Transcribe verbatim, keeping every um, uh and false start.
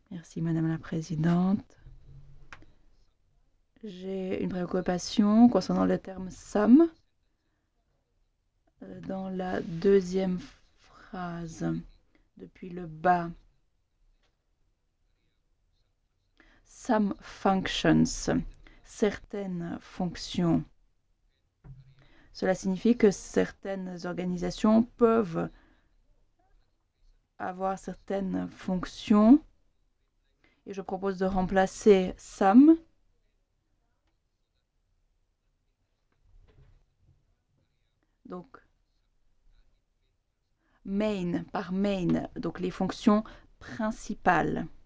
Merci Madame la Présidente. J'ai une préoccupation concernant le terme somme euh, dans la deuxième phrase depuis le bas. Some functions, certaines fonctions. Cela signifie que certaines organisations peuvent avoir certaines fonctions et je propose de remplacer some donc main par main, donc les fonctions principales.